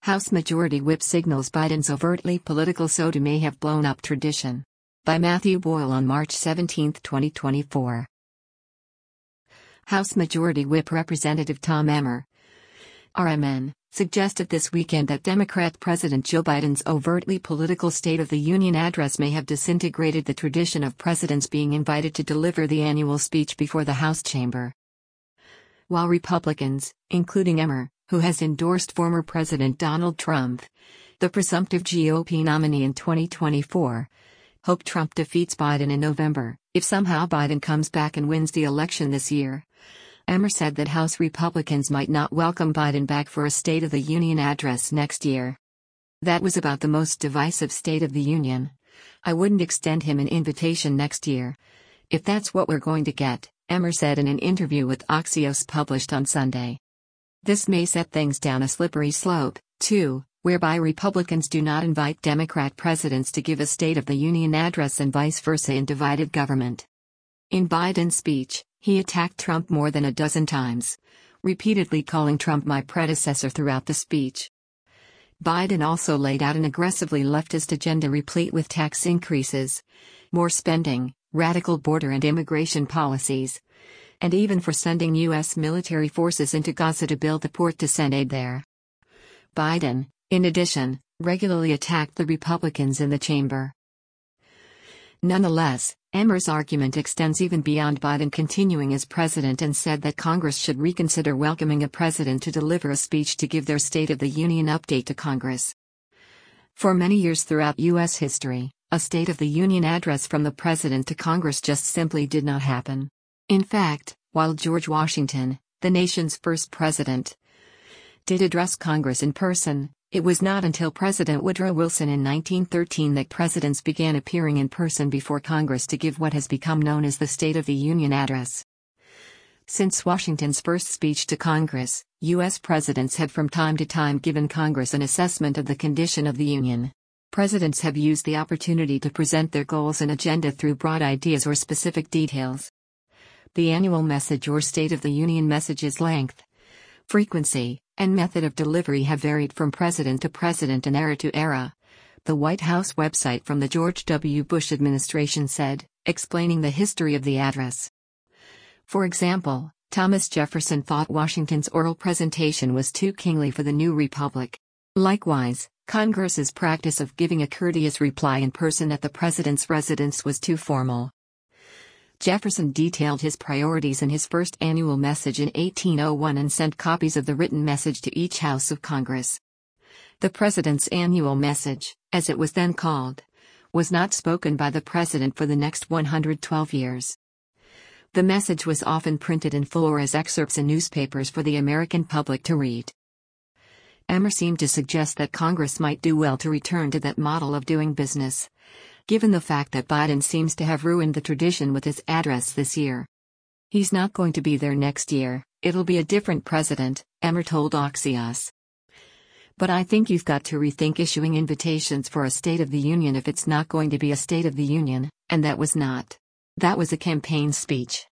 House Majority Whip signals Biden's overtly political soda may have blown up tradition. By Matthew Boyle on March 17, 2024. House Majority Whip Representative Tom Emmer, RMN, suggested this weekend that Democrat President Joe Biden's overtly political State of the Union address may have disintegrated the tradition of presidents being invited to deliver the annual speech before the House chamber. While Republicans, including Emmer, who has endorsed former President Donald Trump, the presumptive GOP nominee in 2024, hope Trump defeats Biden in November, if somehow Biden comes back and wins the election this year. Emmer said that House Republicans might not welcome Biden back for a State of the Union address next year. That was about the most divisive State of the Union. I wouldn't extend him an invitation next year. If that's what we're going to get, Emmer said in an interview with Axios published on Sunday. This may set things down a slippery slope, too, whereby Republicans do not invite Democrat presidents to give a State of the Union address and vice versa in divided government. In Biden's speech, he attacked Trump more than a dozen times, repeatedly calling Trump my predecessor throughout the speech. Biden also laid out an aggressively leftist agenda replete with tax increases, more spending, radical border and immigration policies, and even for sending U.S. military forces into Gaza to build a port to send aid there. Biden, in addition, regularly attacked the Republicans in the chamber. Nonetheless, Emmer's argument extends even beyond Biden continuing as president and said that Congress should reconsider welcoming a president to deliver a speech to give their State of the Union update to Congress. For many years throughout U.S. history, a State of the Union address from the president to Congress just simply did not happen. In fact, while George Washington, the nation's first president, did address Congress in person, it was not until President Woodrow Wilson in 1913 that presidents began appearing in person before Congress to give what has become known as the State of the Union address. Since Washington's first speech to Congress, U.S. presidents had from time to time given Congress an assessment of the condition of the Union. Presidents have used the opportunity to present their goals and agenda through broad ideas or specific details. The annual message or State of the Union message's length, frequency, and method of delivery have varied from president to president and era to era, the White House website from the George W. Bush administration said, explaining the history of the address. For example, Thomas Jefferson thought Washington's oral presentation was too kingly for the new republic. Likewise, Congress's practice of giving a courteous reply in person at the president's residence was too formal. Jefferson detailed his priorities in his first annual message in 1801 and sent copies of the written message to each House of Congress. The president's annual message, as it was then called, was not spoken by the president for the next 112 years. The message was often printed in full or as excerpts in newspapers for the American public to read. Emmer seemed to suggest that Congress might do well to return to that model of doing business, given the fact that Biden seems to have ruined the tradition with his address this year. He's not going to be there next year, it'll be a different president, Emmer told Axios. But I think you've got to rethink issuing invitations for a State of the Union if it's not going to be a State of the Union, and that was not. That was a campaign speech.